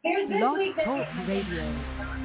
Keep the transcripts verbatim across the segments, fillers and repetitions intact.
Blog Talk Radio.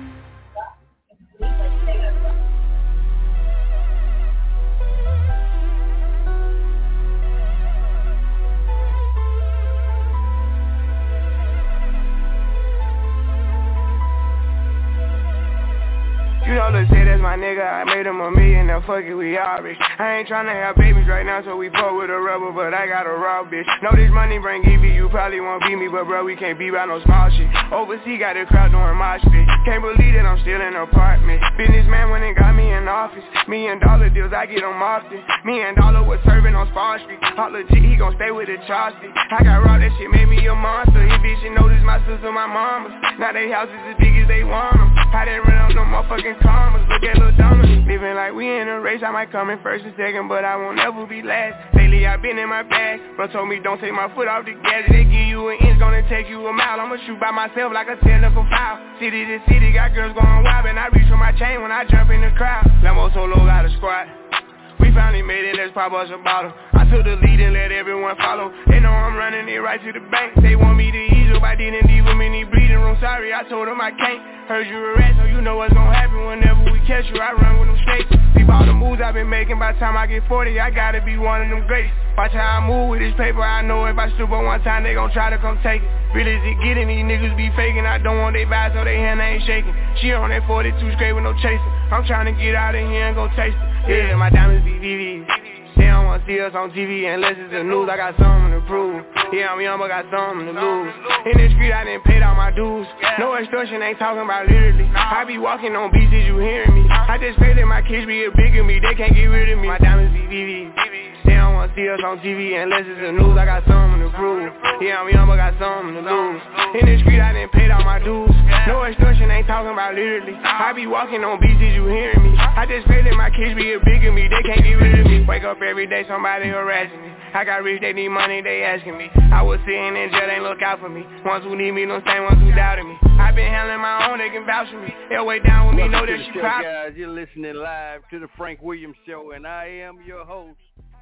You know, let's say that's my nigga, I made him a million, now fuck it, we all rich. I ain't tryna have babies right now, so we fuck with a rubber, but I got a raw bitch. Know this money bring E V, you probably won't beat me, but bro, we can't be about no small shit. Overseas got the crowd doing my shit. Can't believe that I'm still in an apartment. Businessman went and got me in office. Million dollar deals, I get them often. Me and Dollar was serving on Spawn Street. Holla G, he gon' stay with the chopstick. I got raw, that shit made me a monster. He bitch, you notice my sister, my mama. Now they houses as big as they want them. I didn't run up no motherfucking commas. Look at Lil Dominic. Living like we in a race. I might come in first and second, but I won't ever be last. Lately I been in my bag. Bro told me don't take my foot off the gas. They give you an inch, gonna take you a mile. I'ma shoot by myself like a tender for foul. City to city, got girls going wild, and I reach for my chain when I jump in the crowd. Lambo Solo got a squad. We finally made it, let's pop us a bottle. I took the lead and let everyone follow. They know I'm running it right to the bank. They want me to ease up, I didn't leave them in the breathing room. Sorry, I told them I can't. Heard you a rat, so you know what's gonna happen whenever we catch you. I run with them snakes. See all the moves I've been making, by the time I get forty, I gotta be one of them greats. Watch how I move with this paper, I know if I stoop on one time, they gon' try to come take it. Really is it getting, these niggas be faking. I don't want they buy, so they hand ain't shaking. She on that forty-two straight with no chaser. I'm trying to get out of here and go taste it. Yeah, my diamonds be V Vs. They don't wanna see us on T V unless it's the news. I got something to prove. Yeah, I'm young, but got something to lose. In the street, I didn't pay all my dues. No extortion, ain't talking about literally. I be walking on beats, is you hearing me? I just pray that my kids be a bigger me. They can't get rid of me. My diamonds be V Vs. They don't wanna see us on T V unless it's the news. I got something to prove. Yeah, I'm young, but got something to lose. In the street, I didn't pay all my dues. No extortion, ain't talking about literally. I be walking on beats, is you hearing me? I just pray that my kids be a bigger me. They can't get rid of me. Wake up every day, somebody harassing me. I got rich, they need money, they asking me. I was sitting in jail, they look out for me. Ones who need me, no same ones who doubted me. I been handling my own, they can vouch for me. They'll way down with me, know that she proud. Guys, you're listening live to the Frank Williams Show, and I am your host,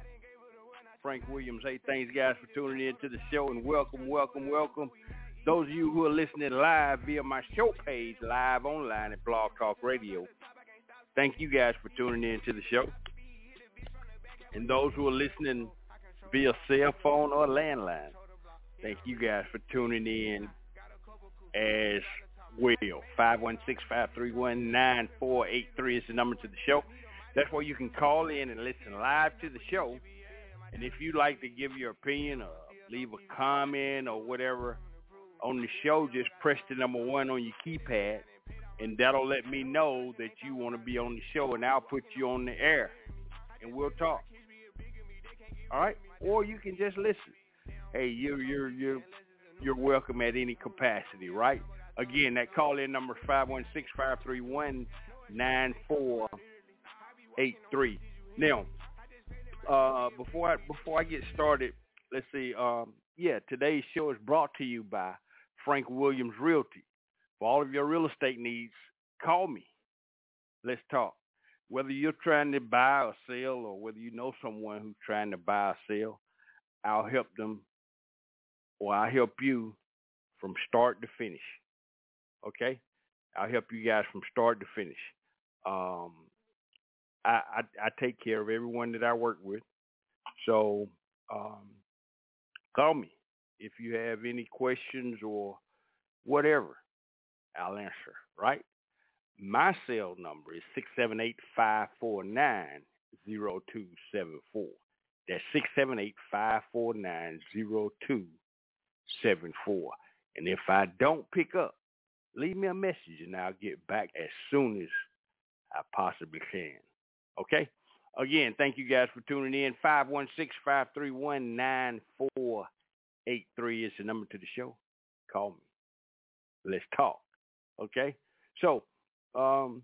Frank Williams. Hey, thanks guys for tuning in to the show, and welcome, welcome, welcome. Those of you who are listening live via my show page, live online at Blog Talk Radio, thank you guys for tuning in to the show. And those who are listening via cell phone or landline, thank you guys for tuning in as well. five one six, five three one, nine four eight three is the number to the show. That's where you can call in and listen live to the show. And if you'd like to give your opinion or leave a comment or whatever on the show, just press the number one on your keypad, and that'll let me know that you want to be on the show, and I'll put you on the air, and we'll talk. All right? Or you can just listen. Hey, you're you're you're you're welcome at any capacity, right? Again, that call-in number is five one six, five three one, nine four eight three. Now, uh, before I before I get started, let's see. Um, yeah, today's show is brought to you by Frank Williams Realty. For all of your real estate needs, call me. Let's talk. Whether you're trying to buy or sell, or whether you know someone who's trying to buy or sell, I'll help them, or I'll help you from start to finish. Okay? I'll help you guys from start to finish. Um, I, I, I take care of everyone that I work with. So um, call me if you have any questions or whatever. I'll answer, right? My cell number is six seven eight, five four nine, zero two seven four. That's six seven eight, five four nine, zero two seven four. And if I don't pick up, leave me a message and I'll get back as soon as I possibly can. Okay? Again, thank you guys for tuning in. five one six, five three one, nine four eight three is the number to the show. Call me. Let's talk. Okay? So, um,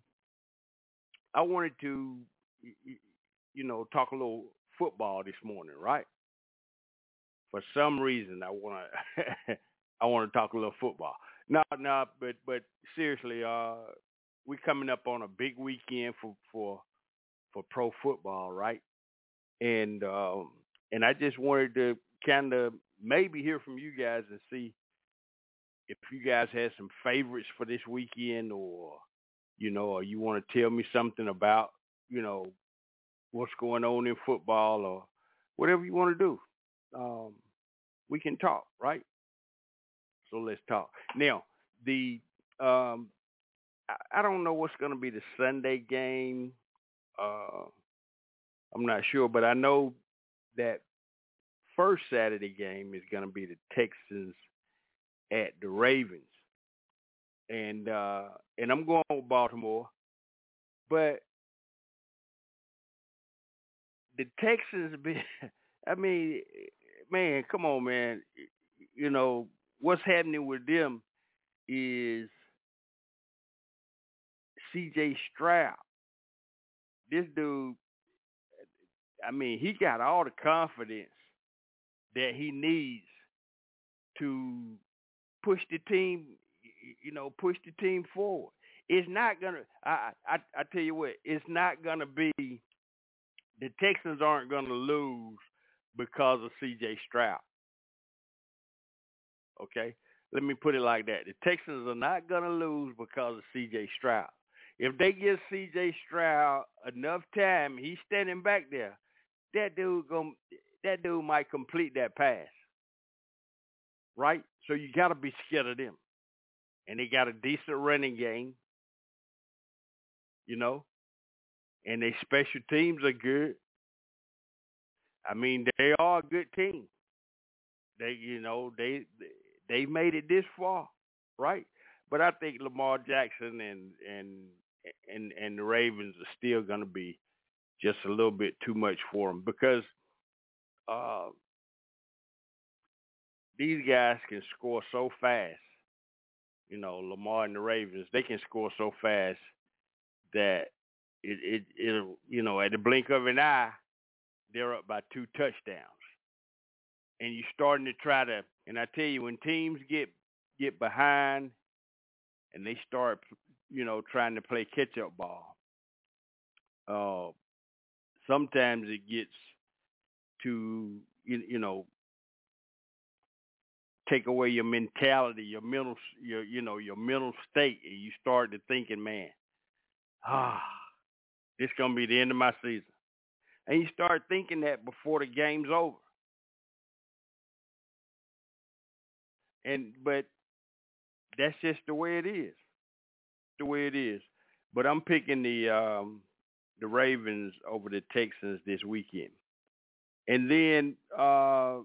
I wanted to, you know, talk a little football this morning, right? For some reason, I want to, I want to talk a little football. No, no, but but seriously, uh, we're coming up on a big weekend for for for pro football, right? And um, and I just wanted to kind of maybe hear from you guys and see if you guys had some favorites for this weekend, or you know, or you want to tell me something about, you know, what's going on in football, or whatever you want to do, um, we can talk, right? So let's talk. Now, the um, I, I don't know what's going to be the Sunday game. Uh, I'm not sure, but I know that first Saturday game is going to be the Texans at the Ravens, and uh, and I'm going with Baltimore, but the Texans, be, I mean, man, come on, man, you know what's happening with them is C J Stroud. This dude, I mean, he got all the confidence that he needs to push the team, you know, push the team forward. It's not gonna. I I, I tell you what, it's not gonna be. The Texans aren't gonna lose because of C J Stroud. Okay, let me put it like that. The Texans are not gonna lose because of C J Stroud. If they give C J Stroud enough time, he's standing back there. That dude gonna, that dude might complete that pass, right? So you got to be scared of them. And they got a decent running game, you know, and their special teams are good. I mean, they are a good team. They, you know, they they made it this far, right? But I think Lamar Jackson and and and and the Ravens are still going to be just a little bit too much for them, because uh, these guys can score so fast. You know, Lamar and the Ravens, they can score so fast that it it it you know, at the blink of an eye, they're up by two touchdowns. And you're starting to try to, and I tell you, when teams get get behind and they start, you know, trying to play catch-up ball, uh, sometimes it gets to, you, you know, take away your mentality, your mental, your you know, your mental state, and you start to thinking, man, ah, this gonna be the end of my season, and you start thinking that before the game's over. And but that's just the way it is, the way it is. But I'm picking the um, the Ravens over the Texans this weekend, and then uh,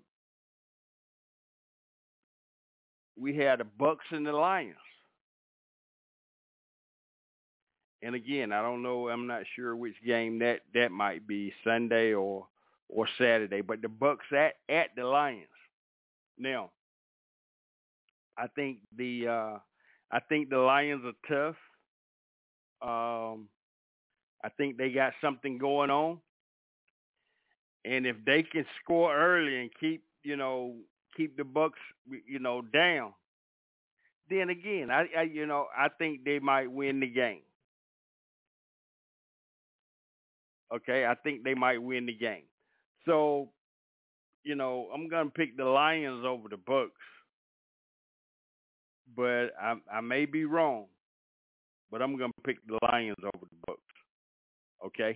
we had the Bucks and the Lions. And again, I don't know. I'm not sure which game that, that might be, Sunday or or Saturday. But the Bucks at, at the Lions. Now, I think the uh, I think the Lions are tough. Um, I think they got something going on, and if they can score early and keep you know keep the Bucks you know down, then again, I, I you know I think they might win the game. Okay, I think they might win the game. So, you know, I'm gonna pick the Lions over the Bucks, but I, I may be wrong. But I'm gonna pick the Lions over the Bucks. Okay.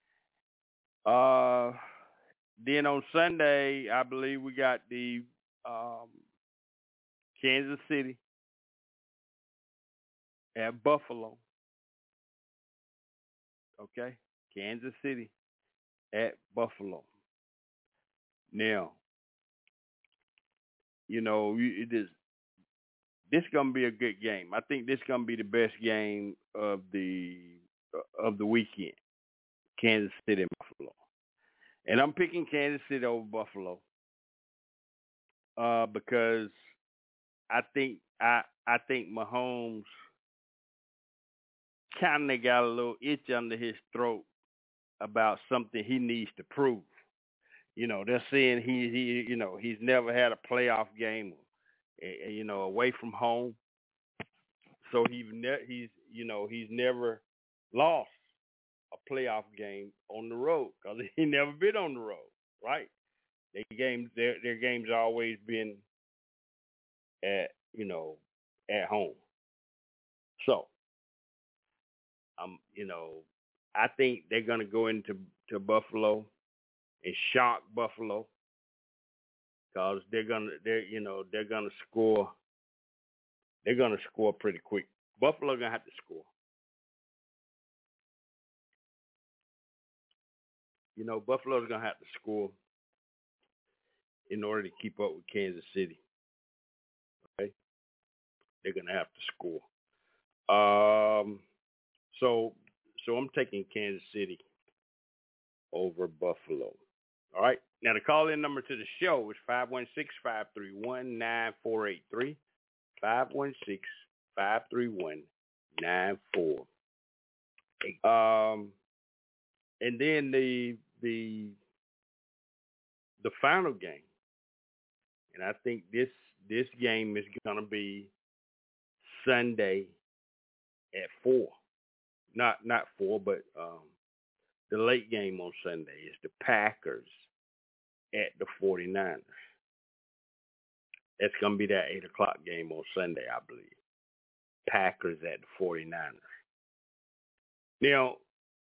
Uh, then on Sunday, I believe we got the um, Kansas City at Buffalo. Okay, Kansas City at Buffalo. Now, you know, it is. This gonna be a good game. I think this gonna be the best game of the uh, of the weekend. Kansas City and Buffalo, and I'm picking Kansas City over Buffalo uh, because I think I I think Mahomes kind of got a little itch under his throat about something he needs to prove. You know, they're saying he he you know he's never had a playoff game, you know, away from home. So he's ne- he's you know he's never lost a playoff game on the road because he never been on the road, right? Their games their their games always been at you know at home. So, um, you know, I think they're gonna go into to Buffalo and shock Buffalo because they're gonna they're you know they're gonna score they're gonna score pretty quick. Buffalo gonna have to score. You know, Buffalo's gonna have to score in order to keep up with Kansas City. Okay, they're gonna have to score. Um, so so I'm taking Kansas City over Buffalo. All right. Now the call-in number to the show is five one six, five three one, nine four eight three. five one six, five three one, nine four eight. Um, and then the the the final game, and I think this this game is gonna be Sunday at four. Not not four, but um, the late game on Sunday is the Packers at the 49ers. That's going to be that eight o'clock game on Sunday, I believe. Packers at the 49ers. Now,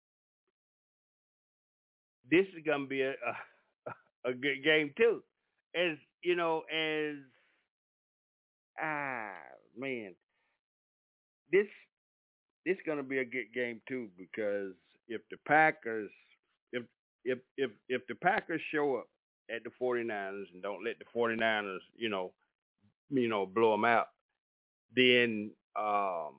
this is going to be a, a, a good game, too. As, you know, as, ah, man, this this is going to be a good game, too, because if the Packers, if if if if the Packers show up at the 49ers and don't let the 49ers, you know, you know, blow them out, then um,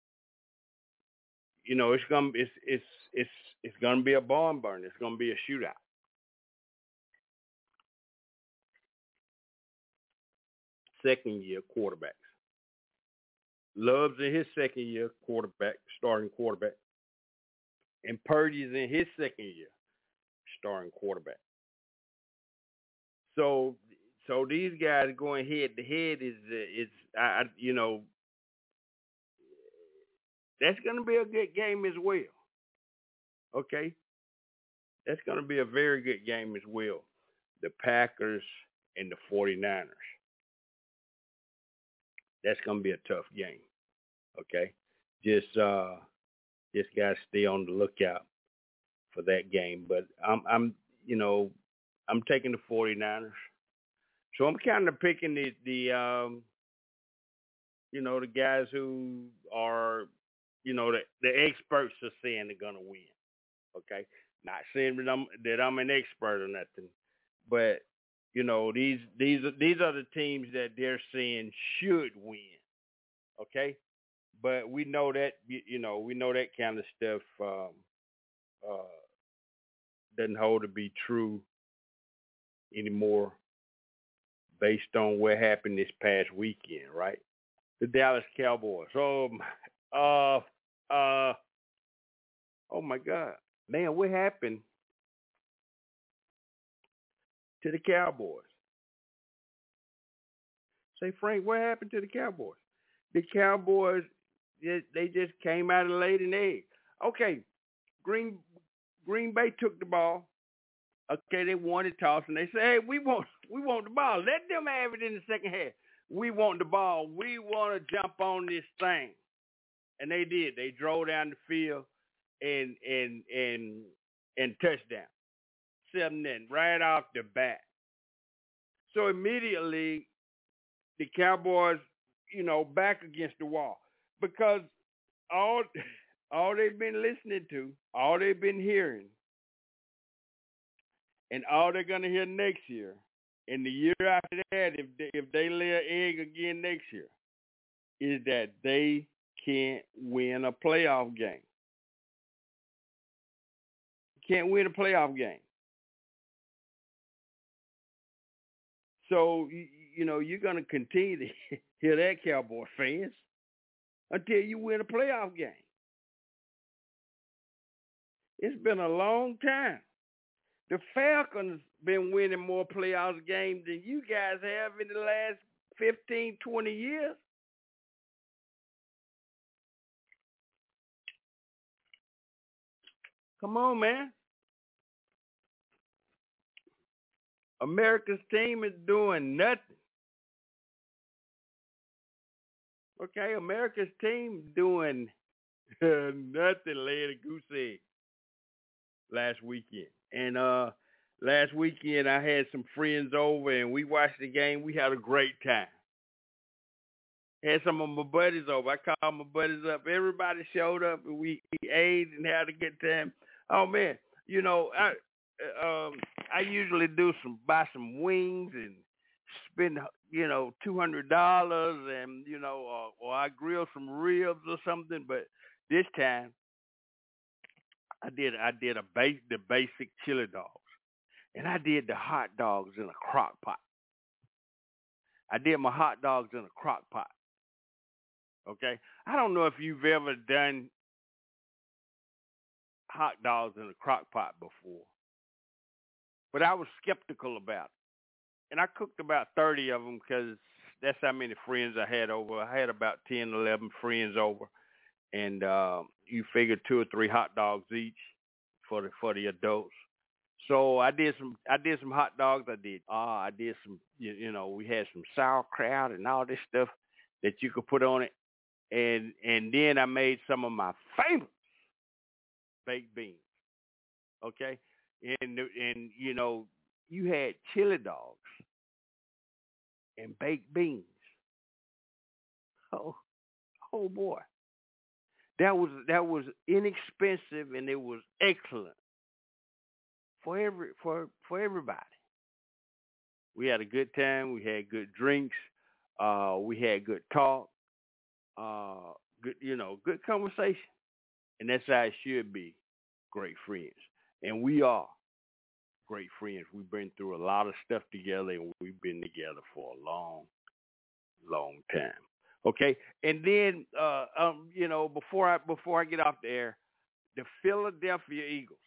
you know it's gonna it's it's it's it's gonna be a barn burner. It's gonna be a shootout. Second year quarterbacks. Love's in his second year quarterback, starting quarterback, and Purdy's in his second year starting quarterback. So so these guys going head to head is uh, is I you know. That's going to be a good game as well. Okay? That's going to be a very good game as well. The Packers and the 49ers. That's going to be a tough game. Okay? Just uh just got to stay on the lookout for that game, but I'm I'm you know, I'm taking the 49ers. So I'm kind of picking the the um you know, the guys who are You know, the, the experts are saying they're going to win, okay? Not saying that I'm, that I'm an expert or nothing, but, you know, these these are, these are the teams that they're saying should win, okay? But we know that, you know, we know that kind of stuff um, uh, doesn't hold to be true anymore based on what happened this past weekend, right? The Dallas Cowboys. Oh, my. Uh, uh, oh my God, man, what happened to the Cowboys? Say, Frank, what happened to the Cowboys? The Cowboys, they, they just came out and laid an egg. Okay, Green Green Bay took the ball. Okay, they won the toss, and they say, hey, we want we want the ball. Let them have it in the second half. We want the ball. We want to jump on this thing. And they did. They drove down the field and and and and touchdown. Seven in right off the bat. So immediately the Cowboys, you know, back against the wall. Because all all they've been listening to, all they've been hearing, and all they're gonna hear next year, and the year after that, if they, if they lay an egg again next year, is that they can't win a playoff game. Can't win a playoff game. So, you, you know, you're going to continue to hear that, Cowboy fans, until you win a playoff game. It's been a long time. The Falcons been winning more playoff games than you guys have in the last fifteen, twenty years. Come on, man. America's team is doing nothing. Okay, America's team doing nothing laying a goose egg last weekend. And uh, last weekend I had some friends over and we watched the game. We had a great time. Had some of my buddies over. I called my buddies up. Everybody showed up and we, we ate and had a good time. Oh man, you know, I um, I usually do some buy some wings and spend, you know, two hundred dollars and, you know, uh, or I grill some ribs or something. But this time, I did I did a base the basic chili dogs, and I did the hot dogs in a crock pot. I did my hot dogs in a crock pot. Okay, I don't know if you've ever done hot dogs in a crock pot before, but I was skeptical about it. And I cooked about thirty of them because that's how many friends I had over. I had about ten, eleven friends over. And uh, you figure two or three hot dogs each for the for the adults. So I did some I did some hot dogs. I did uh, I did some you, you know we had some sauerkraut and all this stuff that you could put on it. And and then I made some of my favorites, baked beans. Okay, and and you know. You had chili dogs and baked beans. Oh, oh boy, that was that was inexpensive and it was excellent for every for for everybody. We had a good time. We had good drinks. Uh, we had good talk. Uh, good, you know, good conversation, and that's how it should be. Great friends, and we are. Great friends. We've been through a lot of stuff together, and we've been together for a long, long time. Okay, and then uh, um, you know, before I before I get off the air, the Philadelphia Eagles.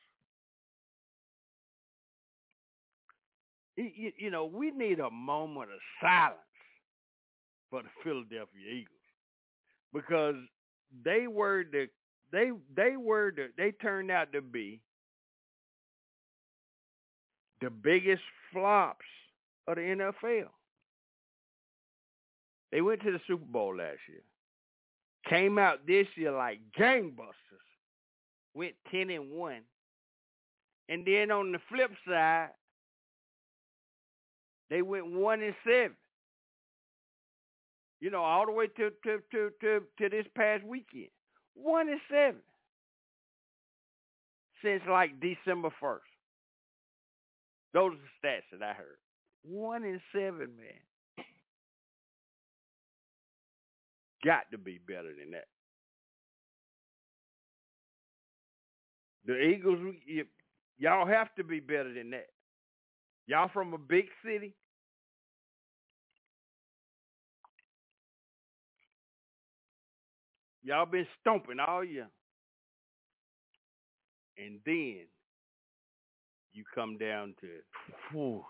You, you know, we need a moment of silence for the Philadelphia Eagles because they were the they they were the they turned out to be the biggest flops of the N F L. They went to the Super Bowl last year. Came out this year like gangbusters. Went ten and one. And then on the flip side, they went one and seven. You know, all the way to to to to, to this past weekend. One and seven. Since like December first. Those are the stats that I heard. One in seven, man. Got to be better than that. The Eagles, y- y'all have to be better than that. Y'all from a big city. Y'all been stomping all year. And then you come down to whew,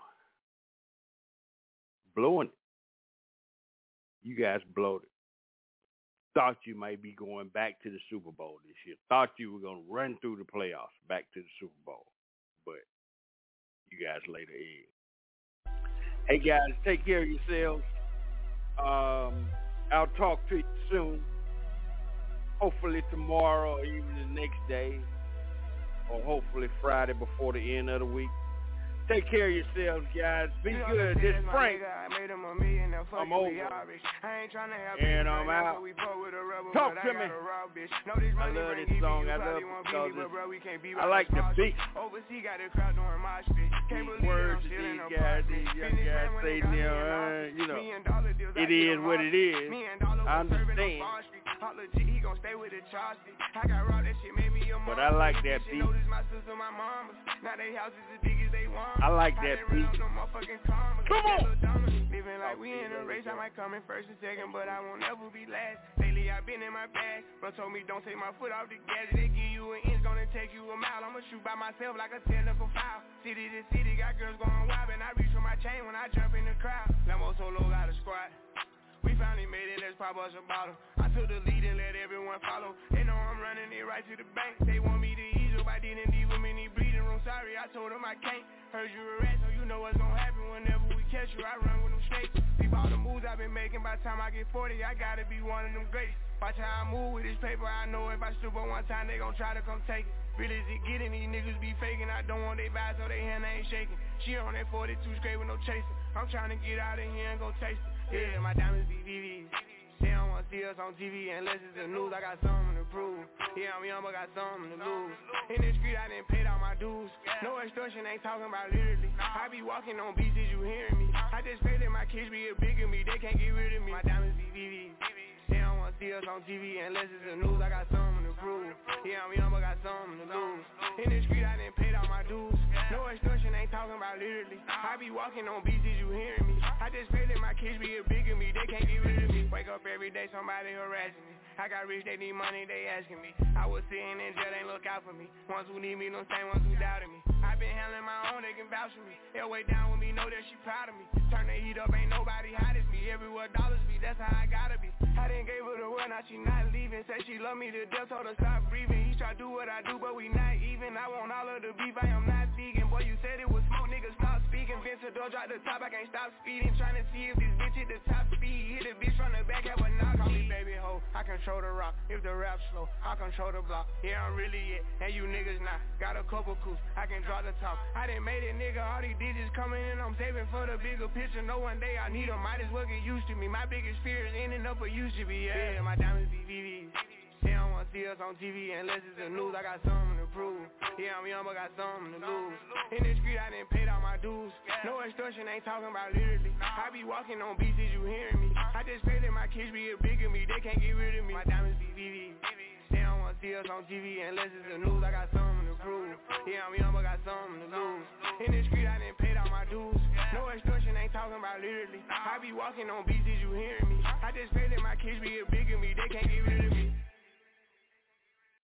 blowing it. You guys blowed it. Thought you might be going back to the Super Bowl this year. Thought you were going to run through the playoffs back to the Super Bowl. But you guys laid an egg. Hey, guys, take care of yourselves. Um, I'll talk to you soon. Hopefully tomorrow or even the next day. Or hopefully Friday before the end of the week. Take care of yourselves, guys. Be good. This is Frank. I'm over. And I'm out. Talk to me. I love this song. I love it because it's, I like the beat. These words that these guys, these young guys say now, uh, you know, it is what it is. I understand. But I like that beat. I like that beat. Come on! Living like we in a race, I might come in first and second, but I won't ever be last. Lately I've been in my bag, bro told me don't take my foot off the gas. They give you an inch, gonna take you a mile. I'ma shoot by myself like a tender for foul. City to city, got girls going wild, and I reach for my chain when I jump in the crowd. Lambo solo got a squad. We finally made it, let's pop us a bottle. I took the lead and let everyone follow. They know I'm running it right to the bank. They want me to ease up, I didn't leave him in the bleeding room. Sorry, I told him I can't. Heard you a rat, so you know what's gonna happen whenever we catch you. I run with them snakes. Peep all the moves I've been making. By the time I get forty, I gotta be one of them greats. Watch how I move with this paper. I know if I stoop on one time, they gon' try to come take it. Really is it getting, these niggas be faking. I don't want they buy, so they hand ain't shaking. She on that forty-two straight with no chasing. I'm trying to get out of here and go taste it. Yeah, my diamonds be V Vs. They don't wanna see us on T V unless it's the news. I got something to prove. Yeah, I'm young but got something to lose. In the street I done paid all my dues. No extortion, ain't talking about literally. I be walking on beats, is you hearing me? I just pray that my kids be a bigger me. They can't get rid of me. My diamonds be V Vs. They don't wanna see us on T V unless it's the news. I got something to prove. Yeah, I'm young but got something to lose. In the street I done paid all my dues. No extortion, ain't talking about literally. I be walking on beats, is you hearing me? I just pray that my kids be a bigger me. They can't get rid of me. Wake up every day, somebody harassing me. I got rich, they need money, they asking me. I was sitting in jail, they look out for me. Ones who need me, no same ones who doubted me. I been handling my own, they can vouch for me. They'll way down with me, know that she proud of me. Turn the heat up, ain't nobody hot as me. Everywhere dollars be, that's how I gotta be. I didn't gave her the word, now she not leaving. Said she love me to death, told her stop breathing. He try to do what I do, but we not even. I want all of the beef, I am not vegan. Boy, you said it was smoke, nigga, stop speaking. Vincent door, drop the top, I can't stop speeding. Trying to see if this bitch hit the top speed. Hit a bitch from the back, have a knock. Call me baby ho, I control the rock. If the rap slow, I control the block. Yeah, I'm really it, and you niggas not. Got a couple coups, I can draw the top. I done made it, nigga, all these digits coming in. I'm saving for the bigger picture. No one day I need them, might as well get used to me. My biggest fear is ending up what used to be. Yeah, my diamonds be V Vs. They don't wanna see us on T V unless it's the news. I got something to prove. Yeah, I'm young but got something to lose. In the street I done paid all my dues. No extortion, ain't talking about literally. I be walking on beats, is you hearing me? I just pray that my kids be a bigger me. They can't get rid of me. My diamonds be V Vs. They don't wanna see us on T V unless it's the news. I got something to prove. Yeah, I'm young but got something to lose. In the street I done paid all my dues. No extortion, ain't talking about literally. I be walking on beats, is you hearing me? I just pray that my kids be a bigger me. They can't get rid of me.